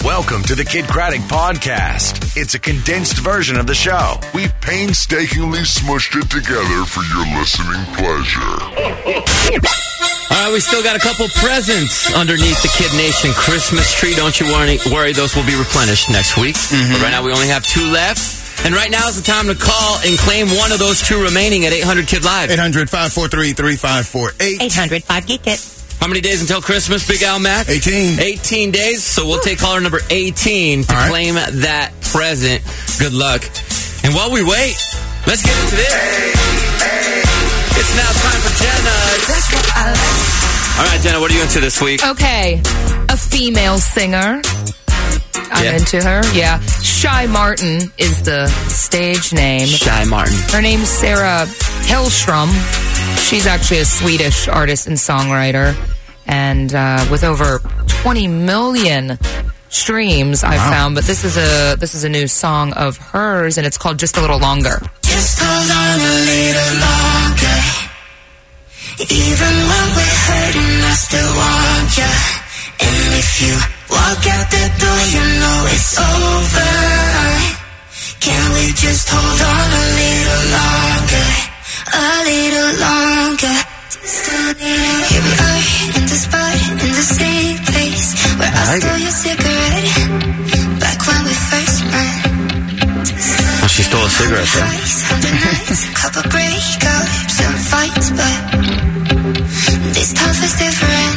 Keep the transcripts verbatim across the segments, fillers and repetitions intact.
Welcome to the Kid Craddock Podcast. It's a condensed version of the show. We painstakingly smushed it together for your listening pleasure. All right, we still got a couple presents underneath the Kid Nation Christmas tree. Don't you worry, worry those will be replenished next week. Mm-hmm. But right now we only have two left. And right now is the time to call and claim one of those two remaining at eight hundred Kid Live. eight hundred, five four three, three five four eight. eight hundred, five geek it. How many days until Christmas, Big Al Mac? eighteen. eighteen days. So we'll take caller number eighteen to right. claim that present. Good luck. And while we wait, let's get into this. Hey, hey. It's now time for Jenna. That's what I like. All right, Jenna, what are you into this week? Okay. A female singer. I'm yeah. into her. Yeah. Shy Martin is the stage name. Shy Martin. Her name's Sarah Hellstrom. She's actually a Swedish artist and songwriter. And uh, with over twenty million streams, I've wow. found. But this is a this is a new song of hers, and it's called Just a Little Longer. Just hold on a little longer. Even when we're hurting, I still want you. And if you walk out the door, you know it's over. Can we just hold on a little longer? A little longer. Just a little. Here we are in the spot, in the same place where I, I stole your cigarette back when we first met. Oh, she stole a cigarette, though. Nights, a couple breakups and fights, but this time feels different.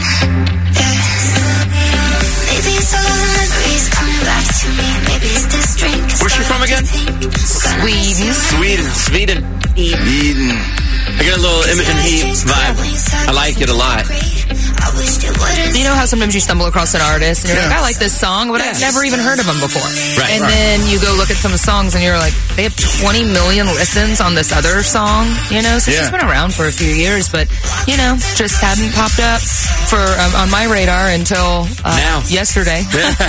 Maybe it's all the memories coming back to me. Maybe it's this drink. Where's she from again? Sweden. Sweden. Sweden. Eden. I get a little Imogen Heap vibe. I like it a lot. You know how sometimes you stumble across an artist and you're yeah. like, I like this song, but yes. I've never even heard of them before. Right. And right. then you go look at some songs and you're like, they have twenty million listens on this other song, you know? So yeah. she's been around for a few years, but, you know, just hadn't popped up for um, on my radar until uh, now. yesterday.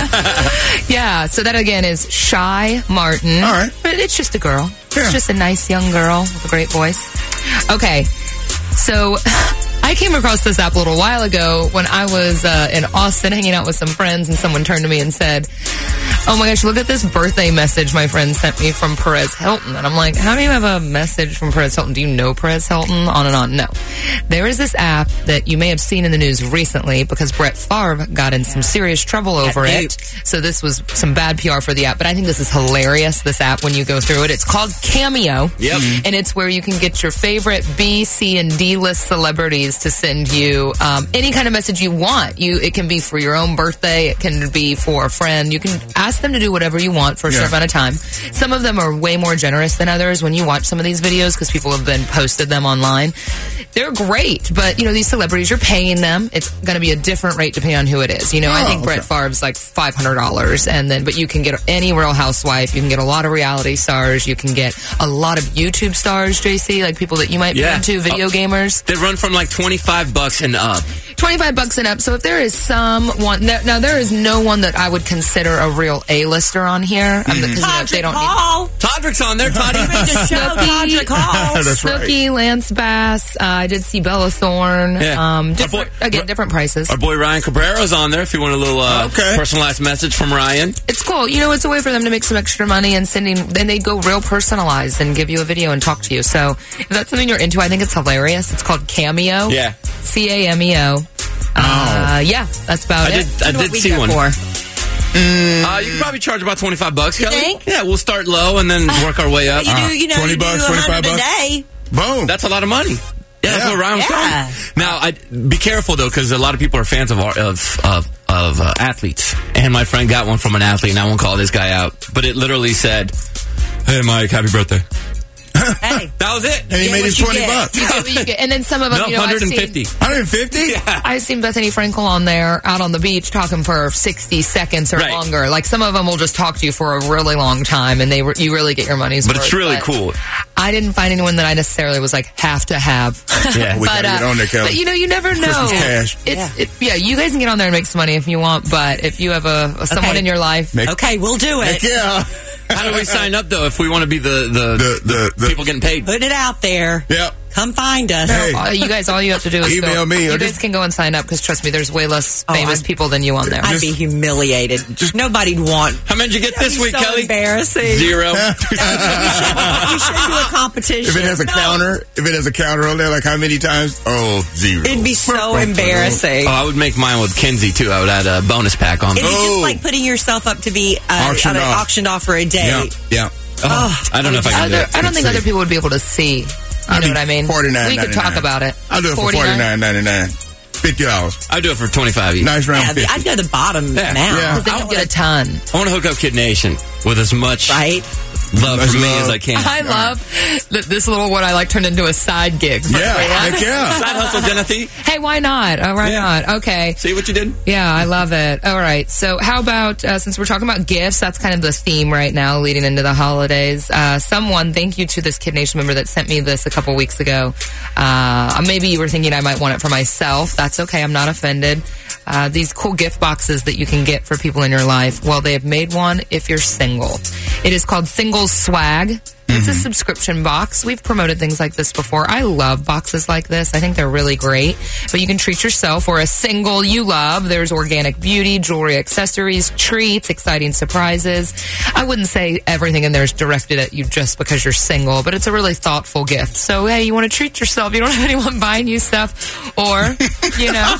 Yeah, so that again is Shy Martin. All right. But it's just a girl. Yeah. It's just a nice young girl with a great voice. Okay, so I came across this app a little while ago when I was uh, in Austin hanging out with some friends, and someone turned to me and said, oh my gosh, look at this birthday message my friend sent me from Perez Hilton. And I'm like, how do you have a message from Perez Hilton? Do you know Perez Hilton? On and on. No. There is this app that you may have seen in the news recently because Brett Favre got in some serious trouble over it. So this was some bad P R for the app. But I think this is hilarious, this app, when you go through it. It's called Cameo. Yep. And it's where you can get your favorite B, C, and D list celebrities to send you um, any kind of message you want. You, It can be for your own birthday. It can be for a friend. You can ask them to do whatever you want for a yeah. short amount of time. Some of them are way more generous than others when you watch some of these videos because people have been posted them online. They're great, but, you know, these celebrities, you're paying them. It's going to be a different rate depending on who it is. You know, oh, I think okay. Brett Favre's like five hundred dollars, and then, but you can get any Real Housewife. You can get a lot of reality stars. You can get a lot of YouTube stars, J C, like people that you might yeah. be into, video oh, gamers. They run from like twenty-five bucks and up. twenty-five bucks and up. So if there is someone, now, now there is no one that I would consider a real A-lister on here. Um, because, you know, they don't Hall. Need... Todrick's on there, Toddy. Snooki, That's right. Snooki, Lance Bass. Uh, I did see Bella Thorne. Yeah. Um, different, boy, again, different prices. Our boy Ryan Cabrera's on there if you want a little uh, okay. personalized message from Ryan. It's cool. You know, it's a way for them to make some extra money and sending, then they go real personalized and give you a video and talk to you. So if that's something you're into, I think it's hilarious. It's called Cameo. Yeah. C A M E O. Uh, yeah, that's about I it. Did, I did we see one. For? Mm. Uh, you can probably charge about twenty-five bucks, you Kelly. Think? Yeah, we'll start low and then work our way up. You do, you know, twenty you bucks, do twenty-five bucks. A day. Boom. That's a lot of money. Yeah, yeah. that's what Ryan was yeah. saying. Now, I, be careful, though, because a lot of people are fans of of of, of uh, athletes. And my friend got one from an athlete, and I won't call this guy out. But it literally said, hey, Mike, happy birthday. Hey. That was it. And he Yeah, made his what you twenty get. bucks. You get what you get. And then some of them, No, you know, one hundred I've fifty. seen, one hundred fifty? Yeah. I've seen Bethany Frankel on there out on the beach talking for sixty seconds or Right. longer. Like some of them will just talk to you for a really long time, and they re- you really get your money's But worth. it's really cool. I didn't find anyone that I necessarily was like have to have. Yeah, we but, gotta get uh, on there, Kelly. but you know, you never know. Christmas cash. It's, Yeah. It, yeah, you guys can get on there and make some money if you want. But if you have a, a someone Okay. in your life, Make, Okay, we'll do it. Heck yeah. How do we sign up, though, if we want to be the, the, The- the- the- people getting paid? Put it out there. Yep. Come find us. Hey. Uh, you guys, all you have to do is Email go, me or You guys just- can go and sign up because trust me, there's way less Oh, famous I'd- people than you on there. I'd be humiliated. Just Nobody'd want. How many did you get this That'd be week, so Kelly? embarrassing. Zero. You should do a competition. If it has a No. counter, if it has a counter on there, like how many times? Oh, zero. It'd be so embarrassing. Oh, I would make mine with Kinsey, too. I would add a bonus pack on. It'd be Oh. just like putting yourself up to be uh, Auctioned uh, off. auctioned off for a day. Yeah, yeah. Oh, I don't know if I can do Other, it. I don't think Let's other see. people would be able to see. You I'll know be what I mean? forty-nine We could talk about it. I'll do it for forty-nine forty-nine ninety-nine. Fifty dollars. I'd do it for twenty-five each. Nice round Yeah, fifty. I'd go to the bottom Yeah. now. Yeah. They don't get a ton. I want to hook up Kid Nation with as much Right? love Much for me love. as I can. I love that this little what I like turned into a side gig. for Yeah, Leah. heck yeah. Side hustle, Jenathy. Hey, why not? Oh, why Yeah. not? Okay. See what you did? Yeah, I love it. All right. So, how about uh, since we're talking about gifts, that's kind of the theme right now leading into the holidays. Uh, someone, thank you to this Kid Nation member that sent me this a couple weeks ago. Uh, maybe you were thinking I might want it for myself. That's okay. I'm not offended. Uh, these cool gift boxes that you can get for people in your life. Well, they have made one if you're single. It is called Singles Swag. It's a subscription box. We've promoted things like this before. I love boxes like this. I think they're really great. But you can treat yourself or a single you love. There's organic beauty, jewelry, accessories, treats, exciting surprises. I wouldn't say everything in there is directed at you just because you're single, but it's a really thoughtful gift. So, hey, you want to treat yourself. You don't have anyone buying you stuff. Or, you know.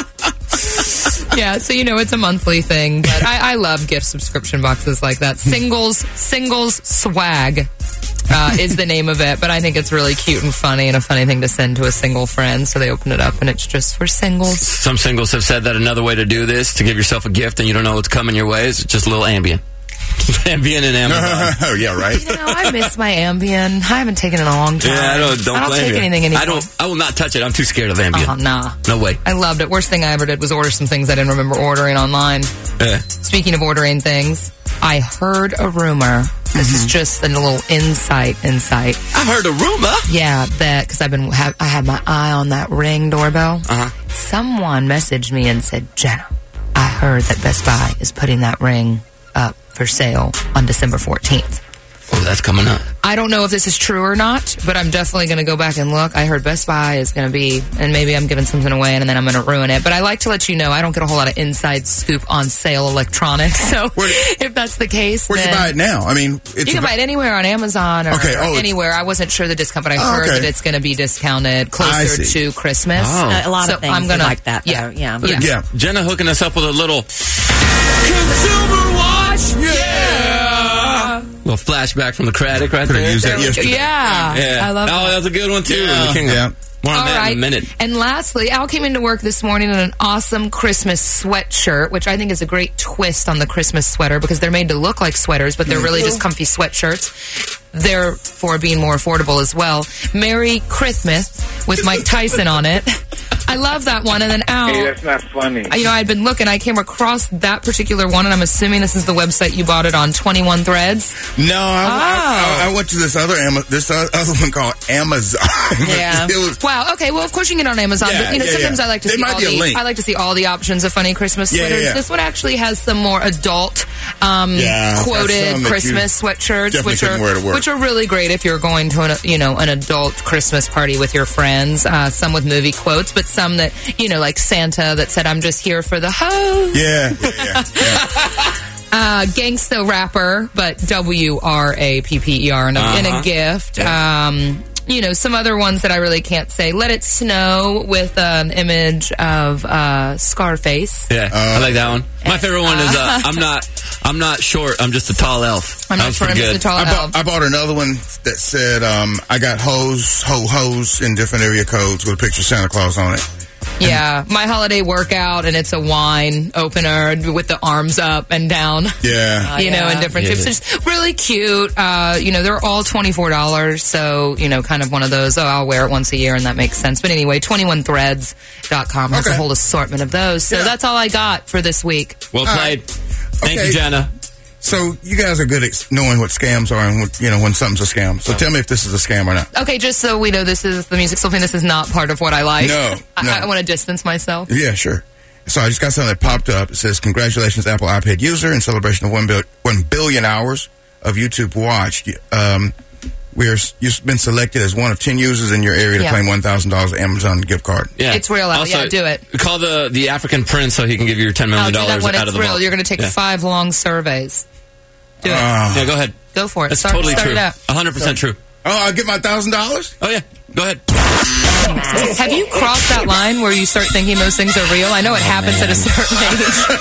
Yeah, so you know it's a monthly thing, but I, I love gift subscription boxes like that. Singles, Singles Swag uh, is the name of it, but I think it's really cute and funny and a funny thing to send to a single friend. So they open it up and it's just for singles. Some singles have said that another way to do this, to give yourself a gift and you don't know what's coming your way, is just a little Ambien. Ambien and Amazon. Oh, yeah, right. You know, I miss my Ambien. I haven't taken it in a long time. Yeah, I don't, don't I don't blame take you. anything anymore. I don't. I will not touch it. I'm too scared of Ambien. Oh, nah. No way. I loved it. Worst thing I ever did was order some things I didn't remember ordering online. Yeah. Speaking of ordering things, I heard a rumor. This is just a little insight. Insight. I've heard a rumor. Yeah, that because I've been have, I had my eye on that Ring doorbell. Uh-huh. Someone messaged me and said, Jenna, I heard that Best Buy is putting that Ring up for sale on December fourteenth. Oh, that's coming up. I don't know if this is true or not, but I'm definitely going to go back and look. I heard Best Buy is going to be, and maybe I'm giving something away and then I'm going to ruin it. But I like to let you know I don't get a whole lot of inside scoop on sale electronics. So Where- if that's the case, Where'd you then buy it now? I mean, it's you can a- buy it anywhere on Amazon or, Okay, or oh, it's- anywhere. I wasn't sure the discount, but I Oh, heard okay. that it's going to be discounted I closer see. to Christmas. Oh. Uh, a lot So of things I'm gonna, are like that, though. Yeah, Yeah. yeah. Yeah. Jenna hooking us up with a little consumer watch. Yeah. Little flashback from the Craddock right Could've there. used that yesterday. Yeah. Yeah. I love Oh, that. that's a good one too. Yeah. The King of- Yeah. More on All that right. in a minute. And lastly, Al came into work this morning in an awesome Christmas sweatshirt, which I think is a great twist on the Christmas sweater because they're made to look like sweaters, but they're really just comfy sweatshirts. Therefore, being more affordable as well. Merry Christmas with Mike Tyson on it. I love that one. And then Al, Hey, that's not funny. you know, I'd been looking. I came across that particular one, and I'm assuming this is the website you bought it on, twenty-one Threads. No, I, Oh. I, I went to this other Ama- this other one called Amazon. Yeah. It was, Wow. Okay. Well, of course you can get it on Amazon, Yeah, but you know yeah, sometimes yeah. I like to There see might all be a the link. I like to see all the options of funny Christmas Yeah, yeah, sweaters. yeah. This one actually has some more adult um, Yeah, that's quoted some that Christmas you sweatshirts, definitely which couldn't are wear to work. which are really great if you're going to an you know an adult Christmas party with your friends. Uh, some with movie quotes, but some that you know like Santa that said, "I'm just here for the hose." yeah, yeah, yeah. Uh, gangsta rapper, but W R A P P E R in a, in a Uh-huh. gift. Um, you know, some other ones that I really can't say. Let It Snow with an image of uh, Scarface. Yeah, I like that one. My favorite one is uh, I'm not I'm not short. I'm just a tall elf. I'm That not was sure I'm pretty just a good. tall I elf. bought, I bought another one that said, um, I got hose, ho, hose in different area codes with a picture of Santa Claus on it. Yeah, my holiday workout, and it's a wine opener with the arms up and down. Yeah. You know, and different Yeah. shapes. It's just really cute. Uh, you know, they're all twenty-four dollars. So, you know, kind of one of those, oh, I'll wear it once a year, and that makes sense. But anyway, twenty-one threads dot com has Okay. a whole assortment of those. So Yeah. that's all I got for this week. Well All played. right. Thank Okay. you, Jenna. So you guys are good at knowing what scams are and what, you know when something's a scam. So tell me if this is a scam or not. Okay, just so we know, this is the music something. This is not part of what I like. No, I, no. I want to distance myself. Yeah, sure. So I just got something that popped up. It says, "Congratulations, Apple iPad user, in celebration of one, bil- one billion hours of YouTube watched. Um, we're you've been selected as one of ten users in your area to Yeah. claim one thousand dollars Amazon gift card. Yeah. It's real, Al. Also, Yeah, do it. Call the, the African prince so he can give you your ten I'll million do that dollars when out it's of the real. vault. You're going to take yeah. five long surveys. Do it. Uh, Yeah, go ahead. Go for it. That's start, totally start true. it out. one hundred percent true. oh, I'll get my one thousand dollars? Oh, yeah. Go ahead. Have you crossed that line where you start thinking those things are real? I know it happens at a certain age.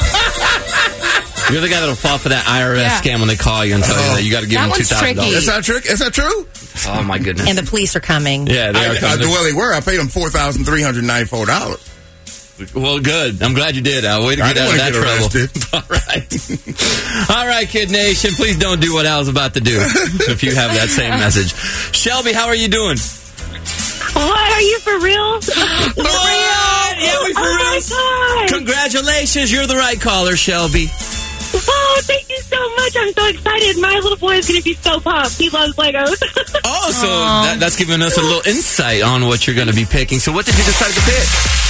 You're the guy that'll fall for that I R S Yeah. scam when they call you and tell you that you got to give That them two one's thousand dollars. Is that, trick? Is that true? Oh, my goodness. And the police are coming. yeah, they I, are I, coming. well, they were. I paid them four thousand three hundred ninety-four dollars. Well, good. I'm glad you did, Al. Way to I get out of that didn't trouble. wanna get All right. All right, Kid Nation. Please don't do what Al's about to do if you have that same message. Shelby, how are you doing? What? Are you for real? For real? Yeah, we for Oh, real. my God. Congratulations. You're the right caller, Shelby. Oh, thank you so much. I'm so excited. My little boy is going to be so pumped. He loves Legos. Oh, so that, that's giving us a little insight on what you're going to be picking. So what did you decide to pick?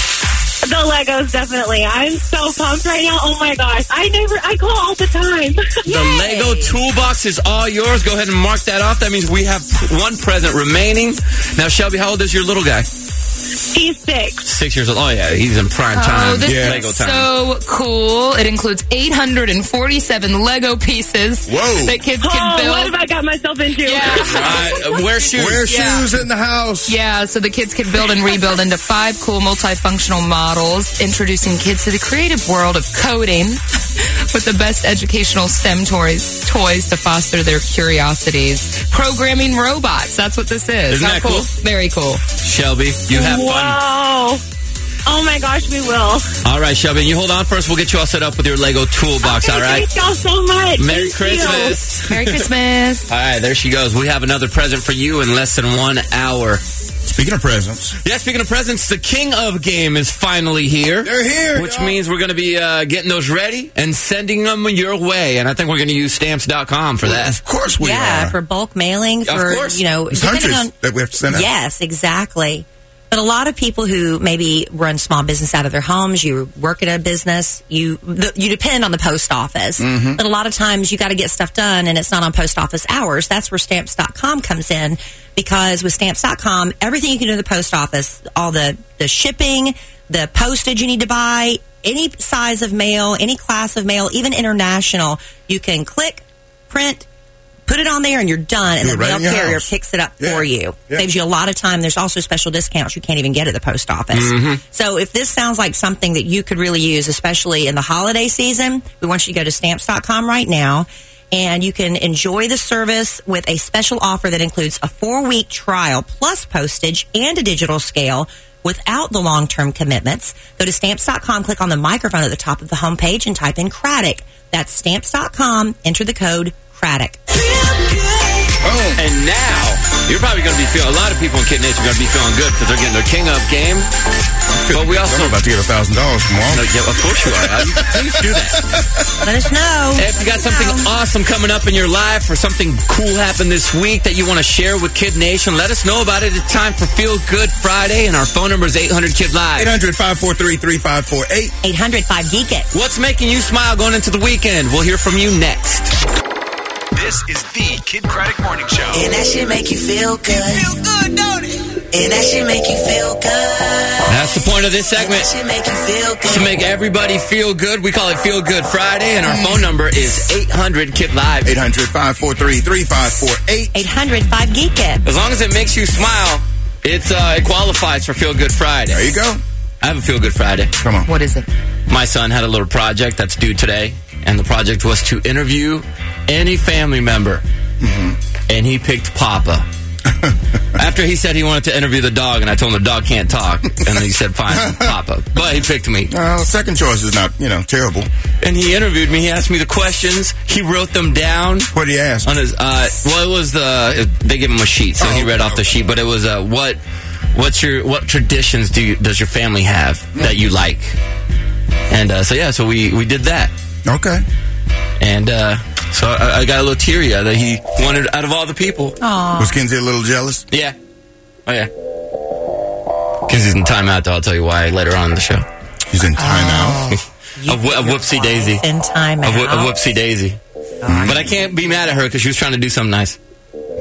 The Legos, definitely. I'm so pumped right now. Oh, my gosh. I never, I call all the time. The Lego toolbox is all yours. Go ahead and mark that off. That means we have one present remaining. Now, Shelby, how old is your little guy? He's six. Six years old. Oh, yeah. He's in prime time. Oh, this Yeah. Lego is time. so cool. It includes eight hundred forty-seven Lego pieces Whoa. that kids Oh, can build. what have I got myself into? Yeah. Uh, wear shoes. Wear Yeah. shoes in the house. Yeah, so the kids can build and rebuild into five cool multifunctional models, introducing kids to the creative world of coding with the best educational STEM toys, toys to foster their curiosities. Programming robots, that's what this is. Isn't How that cool? Very cool. Shelby, you have fun. Whoa. Oh, my gosh, we will. All right, Shelby, you hold on first. We'll get you all set up with your Lego toolbox, Okay, all right? Thank y'all so much. Merry Thank you. Christmas. Merry Christmas. All right, there she goes. We have another present for you in less than one hour. Speaking of presents, Yeah, speaking of presents, the King of Game is finally here. they're here. Which y'all. means we're going to be uh, getting those ready and sending them your way. And I think we're going to use stamps dot com for that. Of course we yeah, are. for bulk mailing, for, course. you know, There's depending hundreds on. that we have to send out. Yes, exactly. But a lot of people who maybe run small business out of their homes, you work at a business, you the, you depend on the post office. Mm-hmm. But a lot of times you got to get stuff done and it's not on post office hours. That's where stamps dot com comes in, because with stamps dot com, everything you can do in the post office, all the, the shipping, the postage you need to buy, any size of mail, any class of mail, even international, you can click, print, put it on there, and you're done, and Do the it right mail in your carrier house. picks it up Yeah. for you. Yeah. Saves you a lot of time. There's also special discounts you can't even get at the post office. Mm-hmm. So if this sounds like something that you could really use, especially in the holiday season, we want you to go to stamps dot com right now, and you can enjoy the service with a special offer that includes a four-week trial plus postage and a digital scale without the long-term commitments. Go to stamps dot com, click on the microphone at the top of the homepage, and type in Craddock. That's stamps dot com. Enter the code Craddock. Oh, And now, you're probably going to be feeling, a lot of people in Kid Nation are going to be feeling good because they're getting their King of Game. But we also, I'm about to get a thousand dollars from no, Walmart. yeah, of course you are. Al. Please do that. Let us know. If you got something awesome coming up in your life or something cool happened this week that you want to share with Kid Nation, let us know about it. It's time for Feel Good Friday, and our phone number is eight hundred Kid Live. eight hundred, five four three, three five four eight. eight hundred five geek it. What's making you smile going into the weekend? We'll hear from you next. This is the Kid Craddock Morning Show. And that shit make you feel good. Feel good, don't it? And that shit make you feel good. That's the point of this segment. That shit make you feel good. To make everybody feel good, we call it Feel Good Friday, and our phone number is eight hundred Kid Live. eight hundred, five four three, three five four eight. eight hundred five geek it. As long as it makes you smile, it's uh, it qualifies for Feel Good Friday. There you go. I have a Feel Good Friday. Come on. What is it? My son had a little project that's due today, and the project was to interview any family member, and he picked Papa. After he said he wanted to interview the dog, and I told him the dog can't talk, and then he said, fine, Papa. But he picked me. Uh, second choice is not, you know, terrible. And he interviewed me. He asked me the questions. He wrote them down What did he ask? on his. Uh, well, it was the they gave him a sheet, so Oh, he read okay, off the okay. sheet. But it was uh, what what's your what traditions do you, does your family have that you like? And uh, so yeah, so we we did that, Okay. and uh, so I, I got a little teary that he wanted out of all the people. Was Kinsey a little jealous? Yeah, oh yeah. Because he's in timeout, though. I'll tell you why later on in the show. He's in timeout. A, wh- a whoopsie daisy. In time A, out. wh- a whoopsie daisy. But I can't be mad at her because she was trying to do something nice.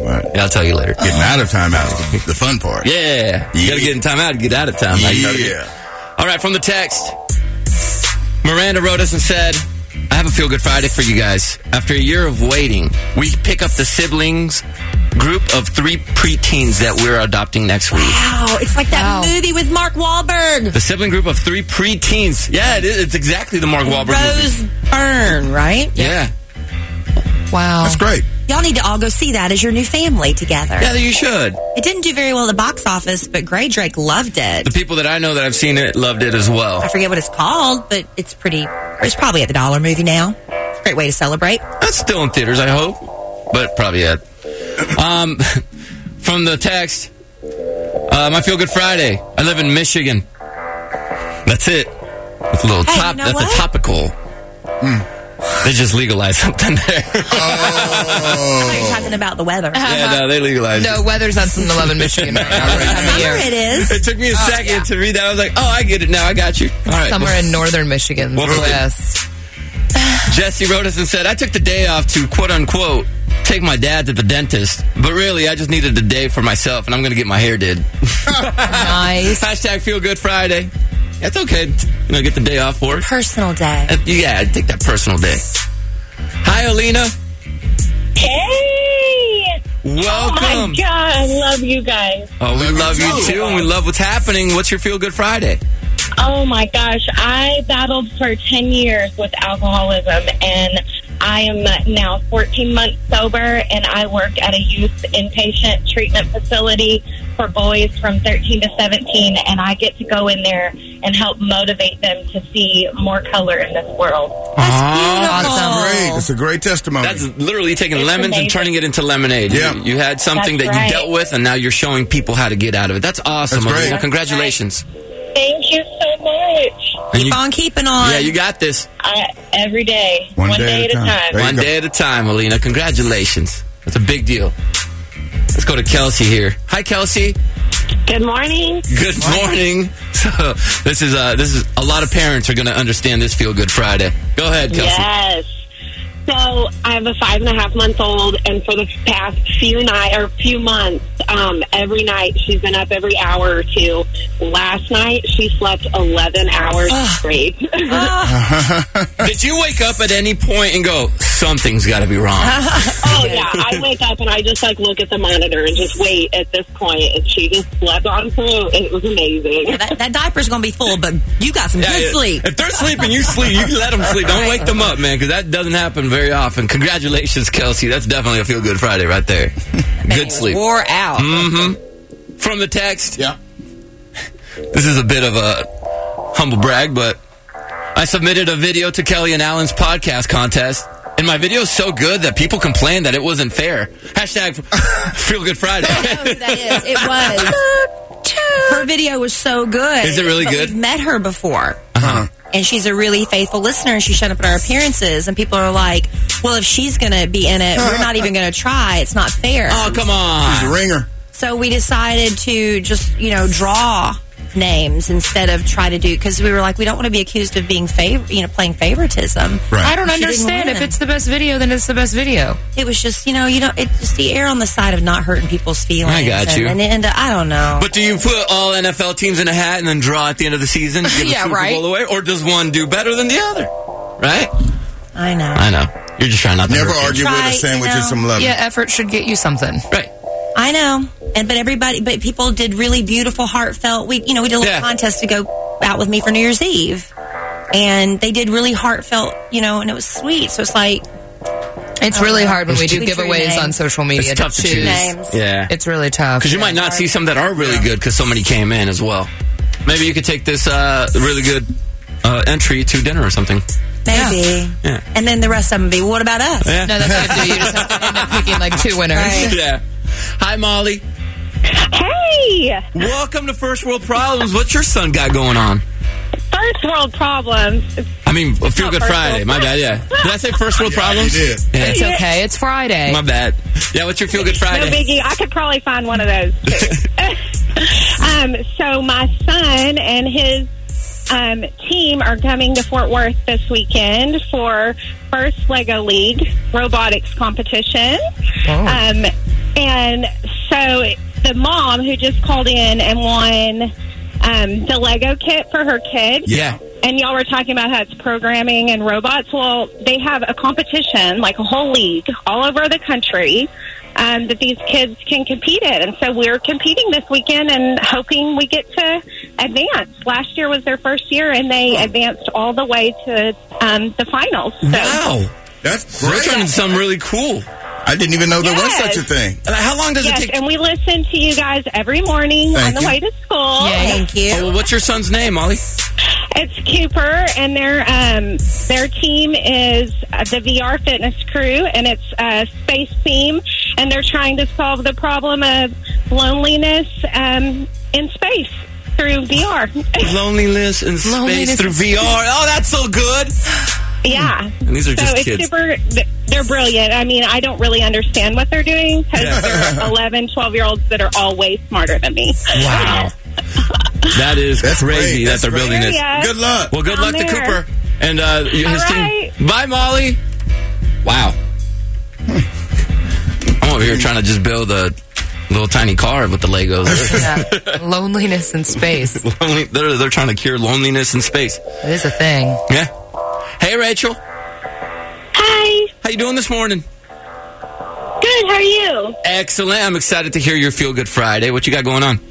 Right. Yeah, I'll tell you later. Getting out of timeout is the fun part. Yeah. You got to get in timeout to get out of time. Yeah. All right, from the text, Miranda wrote us and said, I have a Feel Good Friday for you guys. After a year of waiting, we pick up the siblings group of three preteens that we're adopting next week. Wow, it's like that Wow. movie with Mark Wahlberg. The sibling group of three preteens. Yeah, it is. It's exactly the Mark Wahlberg Rose movie. Byrne, right? Yeah. Wow. That's great. Y'all need to all go see that as your new family together. Yeah, you should. It didn't do very well at the box office, but Gray Drake loved it. The people that I know that I've seen it loved it as well. I forget what it's called, but it's pretty. It's probably at the dollar movie now. It's a great way to celebrate. That's still in theaters, I hope. But probably yet. Um, from the text, uh, my Feel Good Friday. I live in Michigan. That's it. That's a little Hey, top. you know that's what? a topical. Mm. They just legalized something there. I thought you were talking about the weather. Yeah, no, they legalized No, it. weather's on some love in Michigan right now. This time of Summer year. it is. It took me a second yeah. to read that. I was like, oh, I get it now. I got you. All right. Somewhere in northern Michigan. Well, West. Jesse wrote us and said, I took the day off to quote-unquote take my dad to the dentist, but really I just needed a day for myself, and I'm going to get my hair did. Nice. Hashtag Feel Good Friday. That's okay. You know, get the day off for it. Personal day. Uh, Yeah, take that personal day. Hi, Alina. Hey! Welcome. Oh my God, I love you guys. Oh, we love you too, and we love what's happening. What's your Feel Good Friday? Oh my gosh, I battled for ten years with alcoholism, and I am now fourteen months sober, and I work at a youth inpatient treatment facility for boys from thirteen to seventeen, and I get to go in there and help motivate them to see more color in this world. That's beautiful. Awesome. Great. It's a great testimony. That's literally taking It's lemons amazing. and turning it into lemonade. Yeah. You, you had something That's that you right. dealt with, and now you're showing people how to get out of it. That's awesome, That's great. Alina. That's Congratulations. Thank you so much. And Keep you- on keeping on. Yeah, you got this. I, every day, One day at a time. There you One go. day at a time, Alina. Congratulations. That's a big deal. Let's go to Kelsey here. Hi, Kelsey. Good morning. Good morning. So this is uh, this is a lot of parents are going to understand this Feel Good Friday. Go ahead, Kelsey. Yes. So I have a five and a half month old, and for the past few night or few months, um, every night she's been up every hour or two. Last night she slept eleven hours straight. Did you wake up at any point and go, something's got to be wrong? Oh yeah, I wake up and I just like look at the monitor and just wait at this point, and she just slept on through. It was amazing. That, that diaper's going to be full, but you got some Yeah, good yeah. sleep. If they're sleeping, you sleep. You let them sleep. Don't wake them up, man, because that doesn't happen very often. Congratulations, Kelsey. That's definitely a Feel Good Friday right there. Good sleep. Wore out. Mm-hmm. From the text, Yeah. this is a bit of a humble brag, but I submitted a video to Kelly and Alan's podcast contest, and my video is so good that people complained that it wasn't fair. Hashtag Feel Good Friday. I know who that is. It was. Her video was so good. Is it really But good? We've met her before. Uh-huh. And she's a really faithful listener, and she showed up at our appearances, and people are like, well, if she's going to be in it, we're not even going to try. It's not fair. Oh, come The on. ringer. So we decided to just, you know, draw names instead of try to do, because we were like, we don't want to be accused of being favor, you know, playing favoritism. Right. I don't She didn't understand. win. If it's the best video, then it's the best video. It was just, you know, you know, it's just the err on the side of not hurting people's feelings. I got and, you. And, and, uh, I don't know. But do you put all N F L teams in a hat and then draw at the end of the season? Give Yeah, the Super right. Bowl away? Or does one do better than the other? Right? I know. I know. You're just trying not to Never hurt argue Try, with a you sandwich know. and some love. Yeah, effort should get you something. people. Right. I know. And but everybody, but people did really beautiful, heartfelt. We, you know, we did a little Yeah. contest to go out with me for New Year's Eve, and they did really heartfelt, you know, and it was sweet. So it's like It's really hard when we do We drew giveaways names. on social media It's tough to choose. names. Yeah. It's really tough. Because you might not see some that are really good because so many came in as well. Maybe you could take this uh, really good uh, entry to dinner or something. maybe, Yeah. and then the rest of them be. What about us? Yeah. No, that's good. You just have to end up picking like two winners. Right. Yeah. Hi, Molly. Hey, Welcome to First World Problems. What's your son got going on? first world problems. I mean, a Feel Not Good first Friday. world My bad, yeah. Did I say First World Problems? you did. Yeah. It's okay. It's Friday. My bad. Yeah, what's your Feel Good No Friday? biggie. I could probably find one of those too. um, so my son and his um, team are coming to Fort Worth this weekend for first Lego League robotics competition. Oh. Um, And so the mom who just called in and won um, the Lego kit for her kid. Yeah. And y'all were talking about how it's programming and robots. Well, they have a competition, like a whole league, all over the country um, that these kids can compete in. And so we're competing this weekend and hoping we get to advance. Last year was their first year, and they advanced all the way to um, the finals. So. Wow. That's They're great. turning something really cool. I didn't even know there was Yes. such a thing. And How long does Yes, it take? and we listen to you guys every morning Thank on the you. way to school. Thank you. Oh, well, what's your son's name, Molly? It's Cooper, and their um, their team is uh, the V R Fitness Crew, and it's a space team, and they're trying to solve the problem of loneliness um, in space through V R. Loneliness in space Loneliness through in V R. Oh, that's so good. Yeah. And these are So just it's kids. super, th- they're brilliant. I mean, I don't really understand what they're doing because Yeah. they're eleven, twelve-year-olds that are all way smarter than me. Wow. That is That's crazy great. that That's they're great. building this. Yeah. Good luck. Well, good Down luck to there. Cooper and uh, his All team. right. Bye, Molly. Wow. I'm over here trying to just build a little tiny car with the Legos. Yeah. Loneliness in space. Lonely- they're, they're trying to cure loneliness in space. It is a thing. Yeah. Hey, Rachel. Hi. How you doing this morning? Good. How are you? Excellent. I'm excited to hear your Feel Good Friday. What you got going on?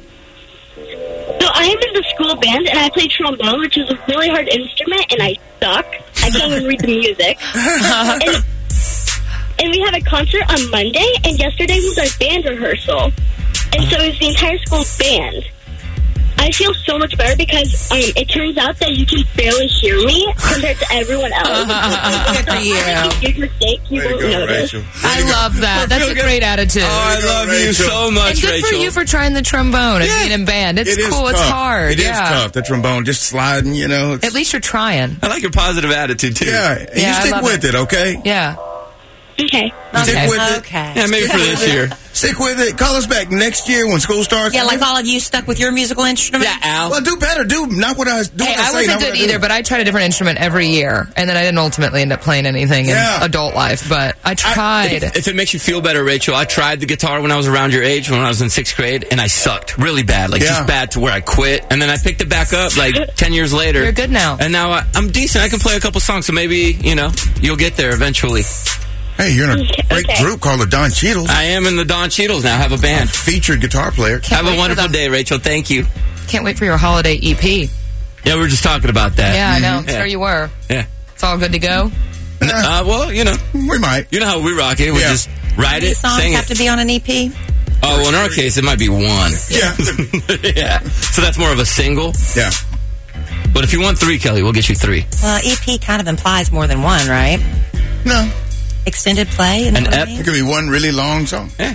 So I am in the school band, and I play trombone, which is a really hard instrument, and I suck. I can't even read the music. and, and we have a concert on Monday, and yesterday was our band rehearsal. And so it was the entire school band. I feel so much better because um, it turns out that you can barely hear me compared to everyone else. Good for you. If you make a mistake, you Way to won't go, notice. Rachel. Way I to go. love that. That's a great attitude. Oh, I go, love you Rachel. so much, and good Rachel. for you for trying the trombone and Yeah. being in band. It's It is cool. tough. It's hard. It is yeah. tough. The trombone just sliding, you know. It's, At least you're trying. I like your positive attitude, too. yeah, and Yeah, you I stick love with it. it. okay? Yeah. Okay. Stick Okay. with it. Okay. Yeah, maybe for this year. Stick with it. Call us back next year when school starts. Yeah, like all of you stuck with your musical instrument. Yeah, Al. Well, do better. Do not what I do. Hey, what I, I say, wasn't not what good I do. either, but I tried a different instrument every year, and then I didn't ultimately end up playing anything Yeah. in adult life. But I tried. If, if it makes you feel better, Rachel, I tried the guitar when I was around your age, when I was in sixth grade, and I sucked really bad, like Yeah. just bad to where I quit. And then I picked it back up like ten years later. You're good now. And now I, I'm decent. I can play a couple songs, so maybe, you know, you'll get there eventually. Hey, you're in a great Okay. group called the Don Cheadles. I am in the Don Cheadles now. Have a band. Featured guitar player. Have wait a for wonderful them. day, Rachel. Thank you. Can't wait for your holiday E P. Yeah, we were just talking about that. Yeah, I know. I'm Yeah. sure you were. Yeah. It's all good to go. Uh, well, you know, We might. you know how we rock it. We Yeah. just write These it, songs sing have it. to be on an E P. Oh, well, in our case, it might be one. Yeah. Yeah. So that's more of a single. yeah. But if you want three, Kelly, we'll get you three. Well, E P kind of implies more than one, right? No. Extended play. An An ep- It could be one really long song. Yeah.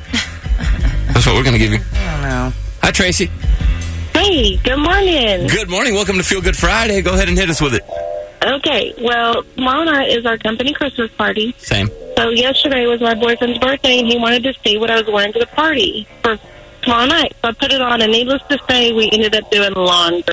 That's what we're going to give you. I don't know. Hi, Tracy. Hey, good morning. Good morning. Welcome to Feel Good Friday. Go ahead and hit us with it. Okay, well, tomorrow night is our company Christmas party. Same. So yesterday was my boyfriend's birthday, and he wanted to see what I was wearing to the party for tomorrow night. So I put it on, and needless to say, we ended up doing laundry.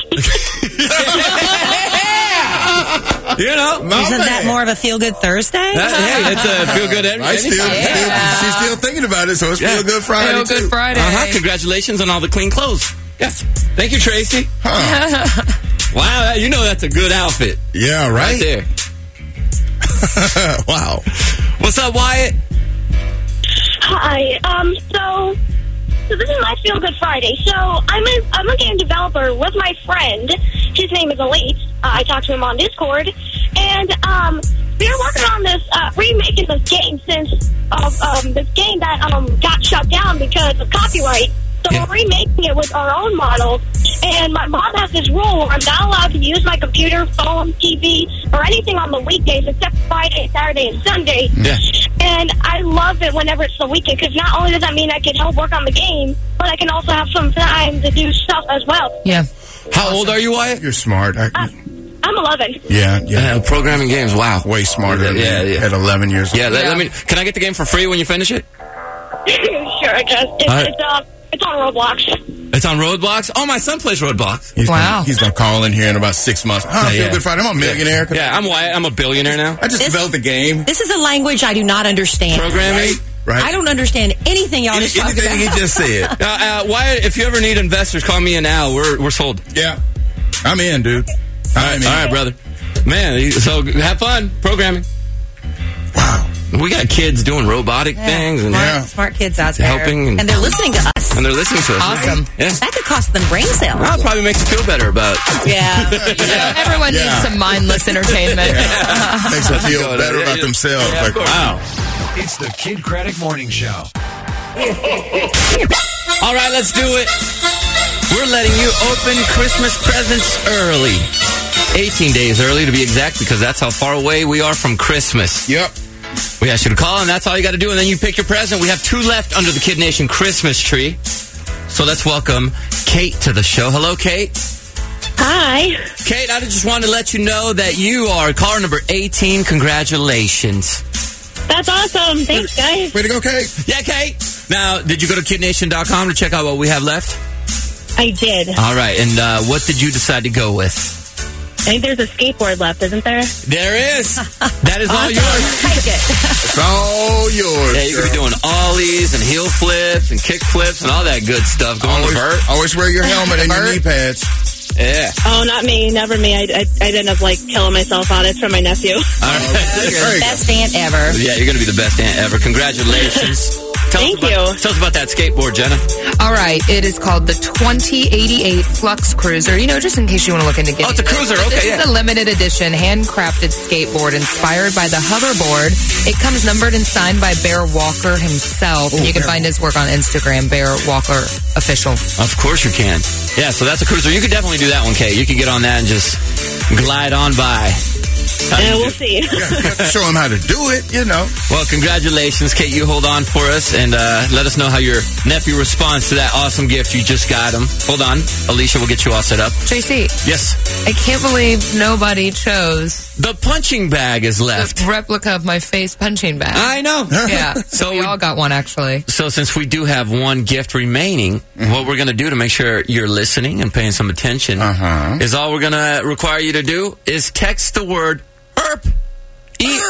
You know. My Isn't that man. more of a feel good Thursday? That, hey, it's a Feel Good any- I still, anytime. still, she's still thinking about it, so it's Yeah. Feel Good Friday, Feel too. Good Friday. Uh-huh. Congratulations on all the clean clothes. Yes. Thank you, Tracy. Huh. Wow, you know that's a good outfit Yeah, right right? there. Wow. What's up, Wyatt? Hi. Um. So, so this is my Feel Good Friday. So I'm a I'm a game developer with my friend. His name is Elite. Uh, I talked to him on Discord, and um, we are working on this uh, remaking this game since of um this game that um got shut down because of copyright. So Yeah. we're remaking it with our own models. And my mom has this rule where I'm not allowed to use my computer, phone, T V, or anything on the weekdays except Friday, Saturday, and Sunday. Yeah. And I love it whenever it's the weekend because not only does that mean I can help work on the game, but I can also have some time to do stuff as well. Yeah. How old are you, Wyatt? You're smart. I, I'm eleven. yeah, yeah. Uh, programming games. Wow. Way smarter than Yeah, me yeah. at eleven years old. Yeah, let, Yeah. let me. Can I get the game for free when you finish it? Sure, I guess. It's, All right. it's, uh, it's on Roblox. It's on Roadblocks. Oh, my son plays Roadblocks. He's Wow. Gonna, he's going to call in here in about six months. Oh, Yeah, Feel yeah. Good Friday. I'm a millionaire. Yeah, I'm Wyatt. I'm a billionaire now. I just This- developed a game. This is a language I do not understand. Programming. Right? right? I don't understand anything y'all just talked Anything about. he just said. Uh, uh, Wyatt, if you ever need investors, call me and Al. We're we're sold. Yeah. I'm in, dude. I'm in. All right, brother. Man, so have fun programming. Wow. We got kids doing robotic Yeah. things and Smart, Yeah. smart kids out there. Helping and- and they're listening to us. and they're listening to us. Awesome. Yeah. That could cost them brain cells. Well, it probably makes you feel better about it. Yeah. Yeah, everyone Yeah. needs some mindless entertainment. Makes them feel Go to- better yeah, about yeah. themselves. Yeah, of like, course. wow. It's the Kid Craddock Morning Show. All right, let's do it. We're letting you open Christmas presents early. eighteen days early to be exact, because that's how far away we are from Christmas. Yep. We asked you to call, and that's all you got to do, and then you pick your present. We have two left under the Kid Nation Christmas tree. So let's welcome Kate to the show. Hello, Kate. Hi. Kate, I just wanted to let you know that you are caller number eighteen. Congratulations. That's awesome. Thanks, guys. Way to go, Kate. Yeah, Kate. Now, did you go to kid nation dot com to check out what we have left? I did. All right, and uh, what did you decide to go with? I think there's a skateboard left, isn't there? There is. That is all yours. Take it. It's all yours. Yeah, you could be girl. doing ollies and heel flips and kick flips and all that good stuff. Going Always, to vert. always wear your helmet and your Vert. knee pads. Yeah. Oh, not me. Never me. I, I, I'd end up, like, killing myself on it from my nephew. All right. There you go. Best aunt ever. Yeah, you're going to be the best aunt ever. Congratulations. Tell Thank us about, you. Tell us about that skateboard, Jenna. All right, it is called the twenty eighty-eight Flux Cruiser. You know, just in case you want to look into getting Oh, it's a this. cruiser. But Okay, This yeah. is a limited edition, handcrafted skateboard inspired by the hoverboard. It comes numbered and signed by Bear Walker himself. and you can find his work on Instagram, Bear Walker Official. Of course you can. Yeah, so that's a cruiser. You could definitely do that one, Kate. You could get on that and just glide on by. How do Yeah, you we'll do? see. You have to show them how to do it, you know. Well, congratulations, Kate. You hold on for us and uh, let us know how your nephew responds to that awesome gift you just got him. Hold on. Alicia will get you all set up. J C, Yes. I can't believe nobody chose The punching bag is left. the replica of my face punching bag. I know. yeah, so So we we- all got one, actually. So since we do have one gift remaining, what we're going to do to make sure you're listening and paying some attention Uh-huh. is all we're going to require you to do is text the word E R P. E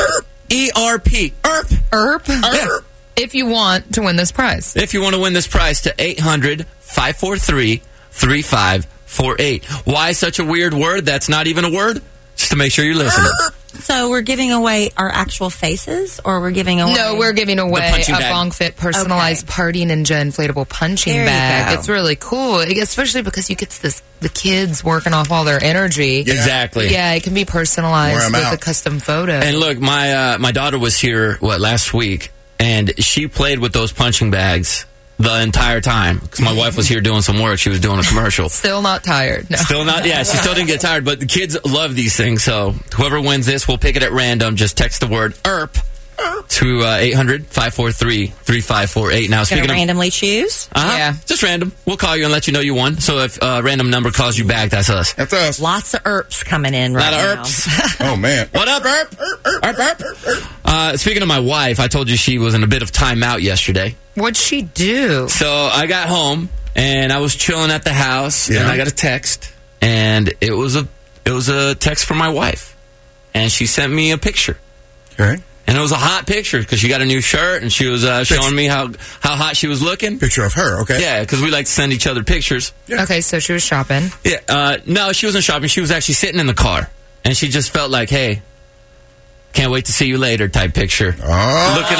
E R P. E R P. Erp. Yeah. If you want to win this prize. If you want to win this prize to eight hundred, five four three, three five four eight. Why such a weird word that's not even a word? Just to make sure you're listening. So we're giving away our actual faces, or we're giving away? No, we're giving away punching a bag. Bong Fit personalized Okay. Party Ninja inflatable punching There you bag. go. It's really cool, especially because you get this the kids working off all their energy. Exactly. Yeah, it can be Wear personalized 'em with out. a custom photo. And look, my uh, my daughter was here, what, last week, and she played with those punching bags the entire time. Because my wife was here doing some work. She was doing a commercial. Still not tired. No. Still not, yeah, she still didn't get tired, but the kids love these things, so whoever wins this, we'll pick it at random. Just text the word E R P to uh, eight hundred, five four three, three five four eight. Now, Gonna speaking of... randomly choose. Uh-huh, Yeah. just random. We'll call you and let you know you won. So if a uh, random number calls you back, that's us. That's us. Lots of E R Ps coming in A right lot of E now. R Ps. Oh, man. What up, E R P? E R P, E R P. Uh, speaking of my wife, I told you she was in a bit of timeout yesterday. What'd she do? So I got home and I was chilling at the house, Yeah. and I got a text, and it was a it was a text from my wife, and she sent me a picture, Okay. and it was a hot picture because she got a new shirt, and she was uh, showing me how how hot she was looking. Picture of her, okay? Yeah, because we like to send each other pictures. Yeah. Okay, so she was shopping. Yeah, uh, no, she wasn't shopping. She was actually sitting in the car, and she just felt like, hey, can't wait to see you later type picture. Oh. Looking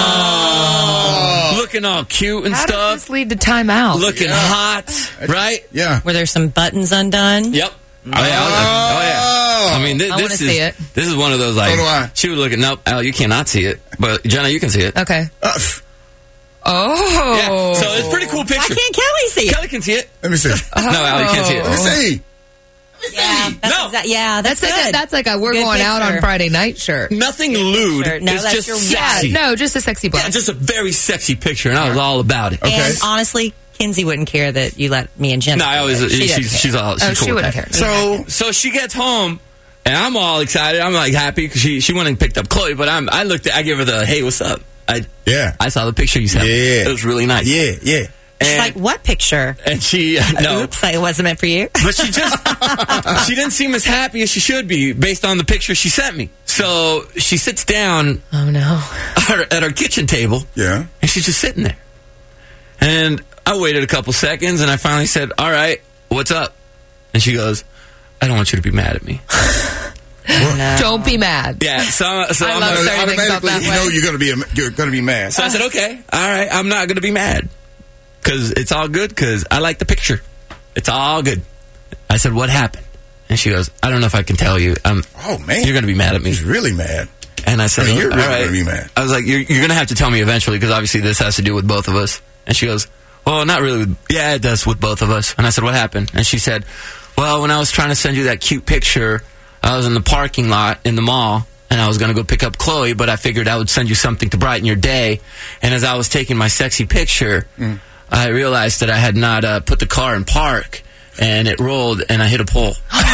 all, looking all cute and How stuff. does this lead to timeout? Looking Yeah. hot, right? Yeah. Were there some buttons undone? Yep. Oh yeah. Oh yeah. I mean, thi- I this wanna is see it. this is one of those like So do I. she was looking. Nope, Al, you cannot see it, but Jenna, you can see it. Okay. Uh, pff, Oh. Yeah. So it's a pretty cool Why picture. can't Kelly see it? Kelly can see it. let me see. No, Al, you can't see Let me it. see. Yeah, that's No. exact- yeah, that's, That's like, a, good. that's like a we're Good going out on picture. Friday night shirt. Nothing lewd. picture. No, it's that's just your- Yeah, sexy. no, just a sexy black. Yeah, just a very sexy picture, and I was all about it. Okay. And honestly, Kinsey wouldn't care that you let me and Jen. No, I always She she's doesn't she's, care. all she's oh, cool she with wouldn't that. care. So, So she gets home, and I'm all excited. I'm like happy because she she went and picked up Chloe, but I'm I looked at I give her the hey, what's up? I yeah. I saw the picture you sent. me. Yeah. It was really nice. Yeah, yeah. She's And, like, what picture? and she no. Oops, it wasn't meant for you. But she just, she didn't seem as happy as she should be based on the picture she sent me. So So she sits down. Oh no! At our kitchen table. Yeah. And she's just sitting there. And I waited a couple seconds, and I finally said, "All right, what's up?" And she goes, "I don't want you to be mad at me." No. Don't be mad. Yeah, so, so I I'm love like, starting things off that you way. know you're gonna be you're gonna be mad. So I said, "Okay, all right, I'm not gonna be mad because it's all good because I like the picture. It's all good." I said, "What happened?" And she goes, "I don't know if I can tell you. Um, oh man, you're gonna be mad at me." He's really mad. And I said, I mean, you're all really right. gonna be mad. I was like, "You're, you're gonna have to tell me eventually because obviously this has to do with both of us." And she goes, "Well, not really. With, yeah, it does with both of us." And I said, "What happened?" And she said, "Well, when I was trying to send you that cute picture, I was in the parking lot in the mall, and I was going to go pick up Chloe, but I figured I would send you something to brighten your day. And as I was taking my sexy picture, mm. I realized that I had not uh, put the car in park, and it rolled, and I hit a pole."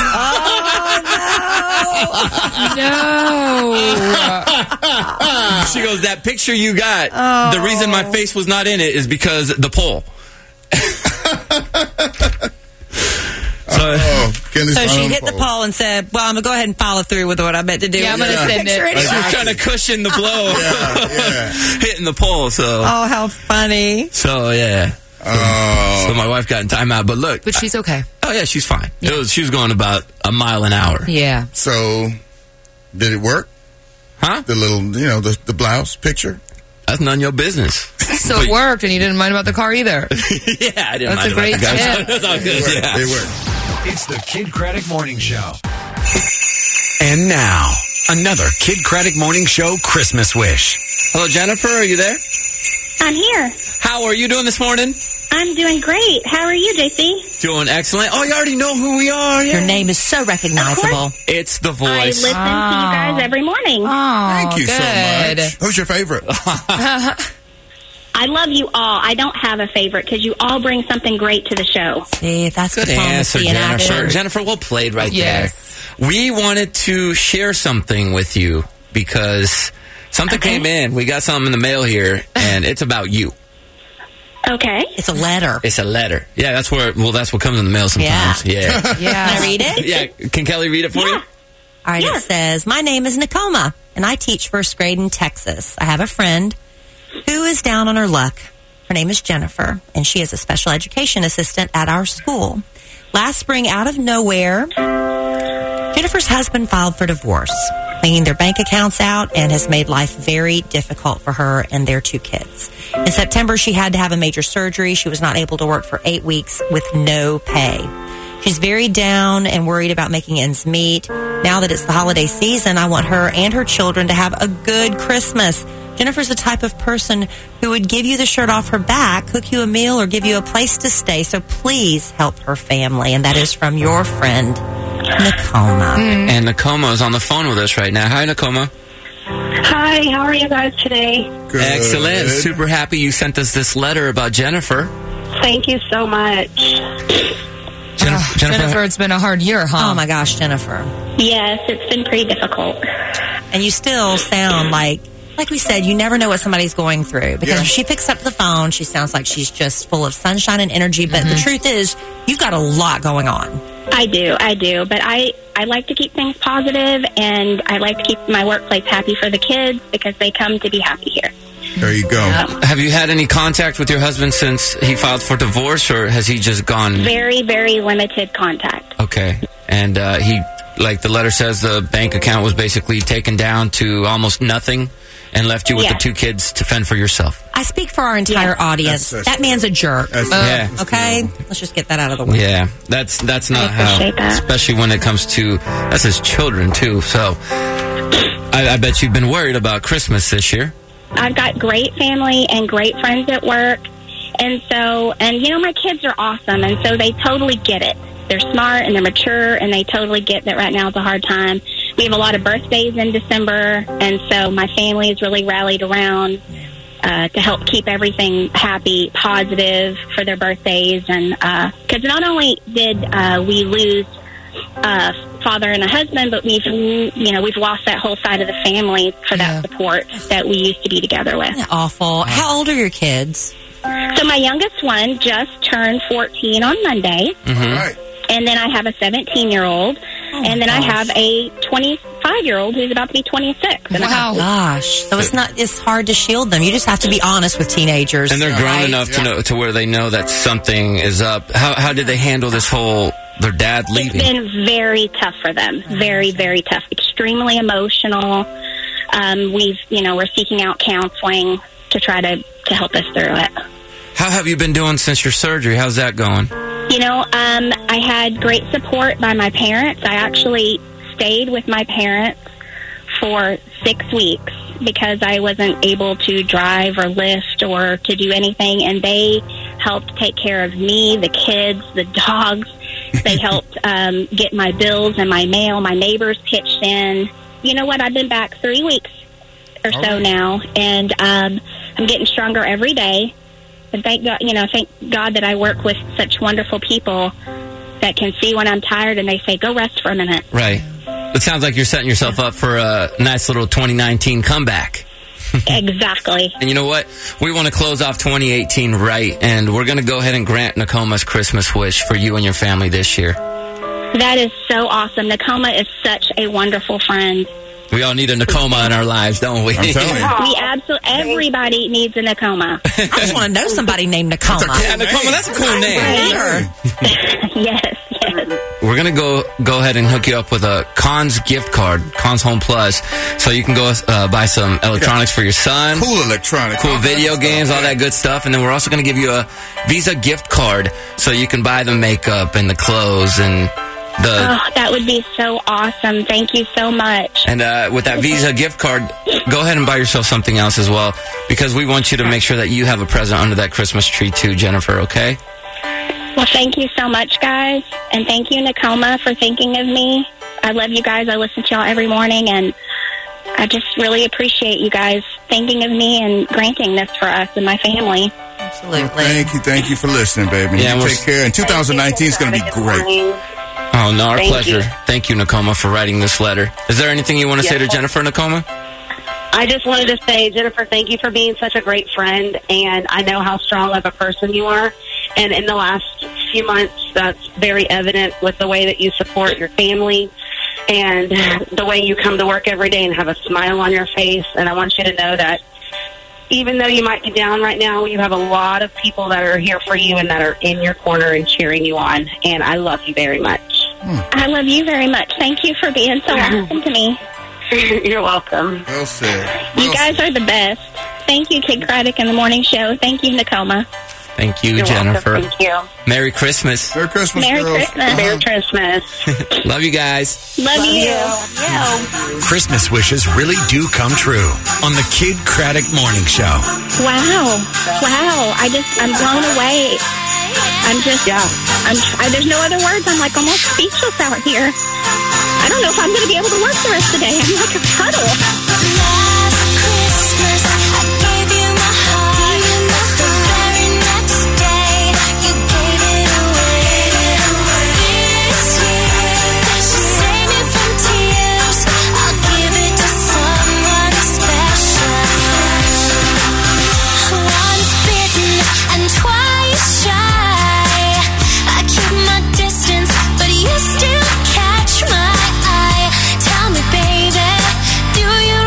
No. She goes, "That picture you got, Oh. the reason my face was not in it is because the pole." So, oh, so she hit the pole and said, "Well, I'm going to go ahead and follow through with what I meant to do." Yeah, I'm going to send it. She was trying to cushion the blow. yeah, yeah. Hitting the pole, so. Oh, how funny. So, yeah. Oh. So my wife got in timeout, but look. But she's okay. Oh, yeah, she's fine. Yeah. It was, she was going about a mile an hour. Yeah. So, did it work? Huh? The little, you know, the, the blouse picture? That's none of your business. So it worked, and you didn't mind about the car either. Yeah, I didn't That's mind a great about the car. tip. That's all good. It worked. Yeah. It worked. It's the Kid Craddock Morning Show. And now, another Kid Craddock Morning Show Christmas wish. Hello, Jennifer. Are you there? I'm here. How are you doing this morning? I'm doing great. How are you, J C? Doing excellent. Oh, you already know who we are. Yeah. Your name is so recognizable. It's the I voice. listen to you guys every morning. Oh, Thank you good. so much. Who's your favorite? I love you all. I don't have a favorite because you all bring something great to the show. See, that's Good answer, diplomacy and Jennifer. attitude. Jennifer, well played right Yes. there. We wanted to share something with you because something Okay. came in. We got something in the mail here, and it's about you. Okay. It's a letter. It's a letter. Yeah, that's where. Well, that's what comes in the mail sometimes. Yeah. Yeah. Can I read it? Yeah. Can Kelly read it for you? Yeah. All right, Yeah. it says, "My name is Nakoma, and I teach first grade in Texas. I have a friend who is down on her luck. Her name is Jennifer, and she is a special education assistant at our school. Last spring, out of nowhere, Jennifer's husband filed for divorce, cleaning their bank accounts out, and has made life very difficult for her and their two kids. In September, she had to have a major surgery. She was not able to work for eight weeks with no pay. She's very down and worried about making ends meet. Now that it's the holiday season, I want her and her children to have a good Christmas. Jennifer's the type of person who would give you the shirt off her back, cook you a meal, or give you a place to stay. So please help her family." And that is from your friend, Nakoma. And Nakoma is on the phone with us right now. Hi, Nakoma. Hi, how are you guys today? Good. Excellent. Super happy you sent us this letter about Jennifer. Thank you so much. Jennifer, Jennifer, it's been a hard year, huh? Oh my gosh, Jennifer. Yes, it's been pretty difficult. And you still sound like, like we said, you never know what somebody's going through. Because Yeah. if she picks up the phone, she sounds like she's just full of sunshine and energy. But the truth is, you've got a lot going on. I do, I do. But I, I like to keep things positive, and I like to keep my workplace happy for the kids because they come to be happy here. There you go. Have you had any contact with your husband since he filed for divorce, or has he just gone? Very, very limited contact. Okay. And uh, he, like the letter says, the bank account was basically taken down to almost nothing and left you with Yes. the two kids to fend for yourself. I speak for our entire Yeah. audience. That's- that man's a jerk. That's- Yeah. Okay? Let's just get that out of the way. Yeah, that's that's not I how, appreciate that. especially when it comes to, that's his children too. So I, I bet you've been worried about Christmas this year. I've got great family and great friends at work. And so, and you know, my kids are awesome. And so they totally get it. They're smart and they're mature, and they totally get that right now is a hard time. We have a lot of birthdays in December. And so my family has really rallied around uh, to help keep everything happy, positive for their birthdays. And because not only did uh, we lose uh, father and a husband, but we've, you know, we've lost that whole side of the family for that Yeah. support that we used to be together with. Awful. How old are your kids? So my youngest one just turned fourteen on Monday, All right. and then I have a seventeen-year-old, and then I have a twenty-five five-year-old who's about to be twenty-six. And Wow. Gosh. So it's not, it's hard to shield them. You just have to be honest with teenagers. And they're grown right? enough to know to where they know that something is up. How how did they handle this whole their dad It's leaving? been very tough for them. Very, very tough. Extremely emotional. Um, we've, you know, we're seeking out counseling to try to, to help us through it. How have you been doing since your surgery? How's that going? You know, um, I had great support by my parents. I actually stayed with my parents for six weeks because I wasn't able to drive or lift or to do anything, and they helped take care of me, the kids, the dogs. They helped um, get my bills and my mail. My neighbors pitched in. You know what? I've been back three weeks or so right. now, and um, I'm getting stronger every day. And thank God, you know, thank God that I work with such wonderful people that can see when I'm tired and they say, "Go rest for a minute." Right. It sounds like you're setting yourself up for a nice little twenty nineteen comeback. Exactly. And you know what? We want to close off twenty eighteen right, and we're going to go ahead and grant Nakoma's Christmas wish for you and your family this year. That is so awesome. Nakoma is such a wonderful friend. We all need a Nakoma in our lives, don't we? I'm telling you. We absolutely, everybody needs a Nakoma. I just want to know somebody named Nakoma. Yeah, Nakoma, that's a cool name. Sure. Yes, yes. We're going to go go ahead and hook you up with a Cons gift card, Cons Home Plus, so you can go uh, buy some electronics for your son. Cool electronic. Cool video games, all that good stuff. And then we're also going to give you a Visa gift card so you can buy the makeup and the clothes and the... Oh, that would be so awesome. Thank you so much. And uh, with that Visa gift card, go ahead and buy yourself something else as well, because we want you to make sure that you have a present under that Christmas tree too, Jennifer, okay? Well, thank you so much, guys. And thank you, Nakoma, for thinking of me. I love you guys. I listen to y'all every morning, and I just really appreciate you guys thinking of me and granting this for us and my family. Absolutely. Thank you. Thank you for listening, baby. Yeah, you we're- take care. And twenty nineteen is going to be great. Oh, no, our Thank pleasure. you. Thank you, Nakoma, for writing this letter. Is there anything you want to say to Yes. Jennifer, Nakoma? I just wanted to say, Jennifer, thank you for being such a great friend, and I know how strong of a person you are. And in the last few months, that's very evident with the way that you support your family and the way you come to work every day and have a smile on your face. And I want you to know that even though you might be down right now, you have a lot of people that are here for you and that are in your corner and cheering you on. And I love you very much. I love you very much. Thank you for being so awesome to me. You're welcome. Well said. You Well guys are the best. Thank you, Kid Craddock and the Morning Show. Thank you, Nakoma. Thank you, You're Jennifer. welcome. Thank you. Merry Christmas. Merry Christmas, Merry girls. Christmas. Merry Christmas. Love you guys. Love, you. Christmas wishes really do come true on the Kid Craddock Morning Show. Wow. Wow. I just, I'm blown away. I'm just, Yeah. I'm, I, there's no other words. I'm like almost speechless out here. I don't know if I'm going to be able to work the rest of the day. I'm like a puddle. Last Christmas, I gave you my heart, but the very next day, you gave it away. This year, to save me from tears, I'll give it to someone special. Once bitten and twice shy, I keep my distance, but you still catch my eye. Tell me, baby, do you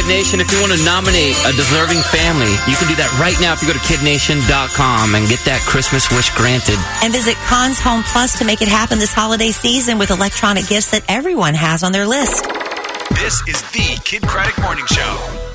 Kid Nation, if you want to nominate a deserving family, you can do that right now if you go to kid nation dot com and get that Christmas wish granted. And visit Conn's Home Plus to make it happen this holiday season with electronic gifts that everyone has on their list. This is the Kid Craddock Morning Show.